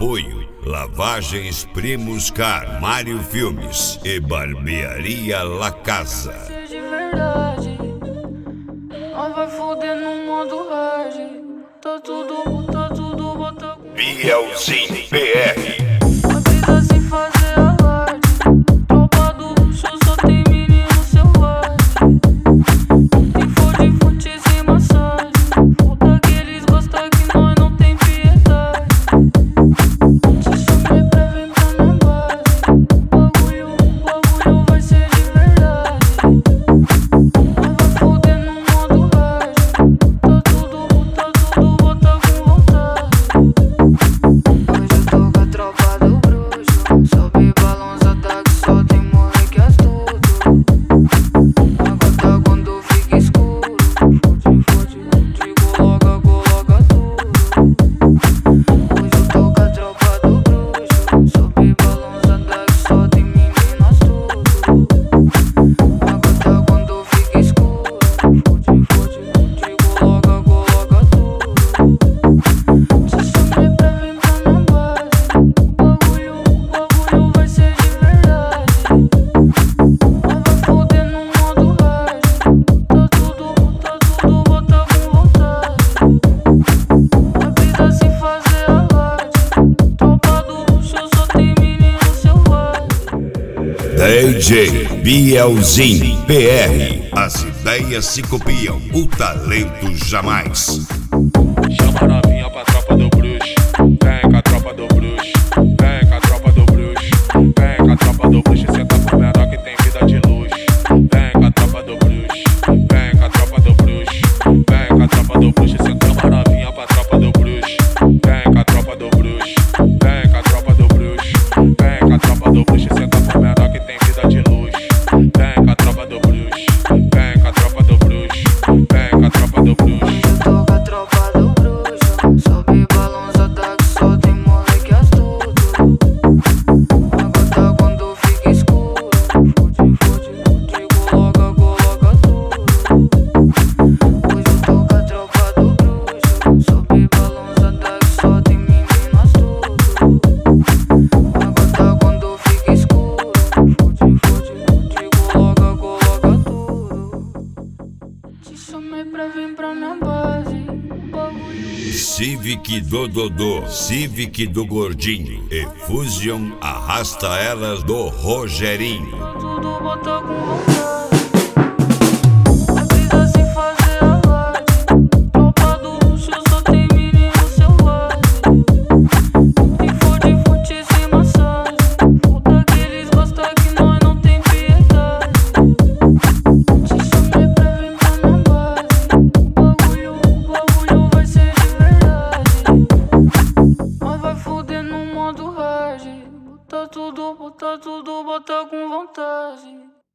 Apoio Lavagens Primos Car, Mário Filmes e Barbearia La Casa. De verdade, nós vai foder no modo hard. Tá tudo, bota com Bielzinho BR. a vida sem fazer alarde. Tropa do luxo só tem menino selvagem. Tem fode, fute sem massagem. Puta que eles gostam que nós não tem piedade. Te chamei pra vir pra minha base. Bagulho vai ser de verdade. Nós vai foder no modo hard. Tá tudo, bota com vontade. Hoje eu tô com a tropa do bruxo. Sobe balançada que só tem moleque astuto. Agora quando fica escuro, coloca tudo. Hoje eu tô com a tropa do bruxo. Sobe balançada que só tem menino astuto. Agora quando fica escuro, coloca tudo. Te chamei pra vir pra minha base. Bagulho vai ser de verdade. Nós vai foder no modo hard. Tá tudo, bota com vontade. A vida sem fazer alarde. Tropa do luxo só tem menino selvagem. DJ Bielzinho BR. As ideias se copiam, o talento jamais. Chama a novinha pra tropa do bruxo. Vem com a tropa do bruxo. Vem com a tropa do bruxo. Vem com a tropa do bruxo. Senta pro menor que tem vida de luxo. Vem com a tropa do bruxo. Vem com a tropa do bruxo. Vem com a tropa do bruxo. Chama a novinha pra tropa do bruxo. Vem com a tropa do bruxo. Vem com a tropa do bruxo. Vem com a tropa do bruxo. Senta pro menor que tem vida de luxo. Vem com a tropa do bruxo. Vem com a tropa do bruxo. Vem com a tropa do bruxo. Eu tô com a tropa do bruxo. Sobe balançada que só tem moleque astuto. Agora quando fica escuro, coloca tudo. Hoje eu tô com a tropa do bruxo. Sobe balançada que só tem menino astuto. Agora quando fica escuro, coloca tudo. Te chamei pra vir pra minha base. Bagulho Civic do Dodô, Civic do Gordinho e Fusion arrasta elas do Rogerinho. tudo, bota com vontade. A vida sem fazer alarde. Tropa do luxo só tem menino selvagem. Tem fode, fute sem massagem. Puta que eles gostam que nós não tem piedade. Te chamei pra vir pra minha base. Bagulho vai ser de verdade. Nós vai foder no modo hard. Bota tudo, bota com vontade.